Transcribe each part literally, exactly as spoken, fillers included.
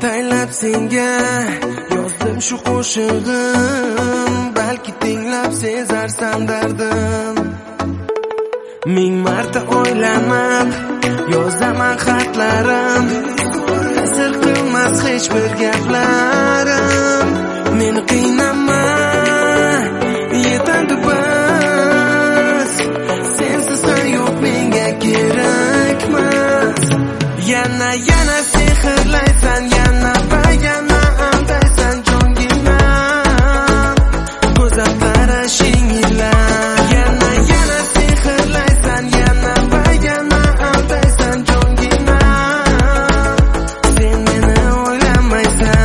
ataylab senga yozdim shu qo'shig'im, balki tinglab sezarsan dardim. Ming marta o'ylanib yozaman xatlarim, sir qilmas hech bir gaplarim. Meni qiynama, yetadi bas, sensiz hayot menga kerakmas. Yana yana sehrlaysan, yana va yana aldaysan jongina, go'zal qarashing ila. Yana yana sehrlaysan, yana va yana aldaysan jongina, sen meni o'ylamaysan.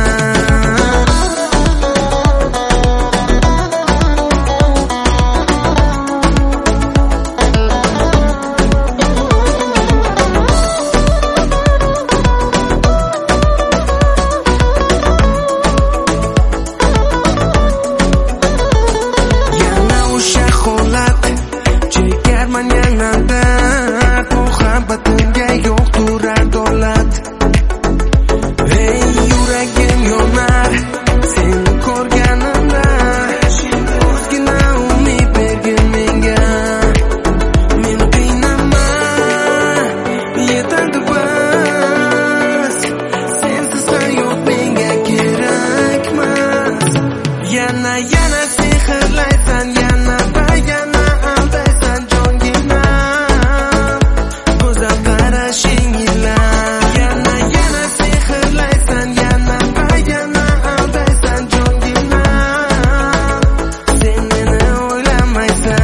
Muhabbatimga yo'qdir adolat. Ey yuragim yonar seni ko'rganimda, ozgina umid bergin menga. Meni qiynama, yetadi bas, sensiz hayot menga kerakmas. Yana yana sehrlaysan, yana va yana aldaysan jongina, go'zal qarashing ila. Yana yana sehrlaysan, yana va yana aldaysan jongina, sen meni o'ylamaysan.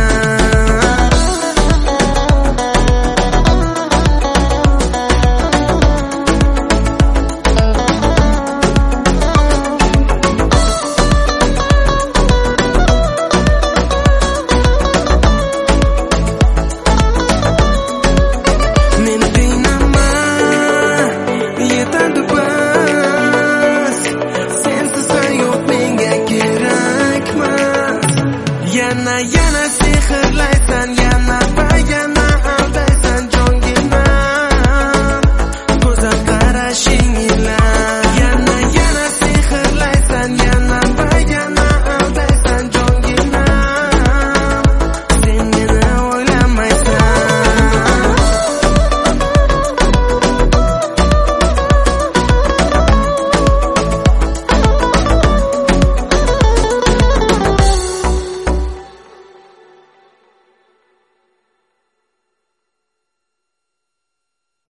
Meni qiynama, yetadi bas, sensiz hayot menga kerakmas. Yana yana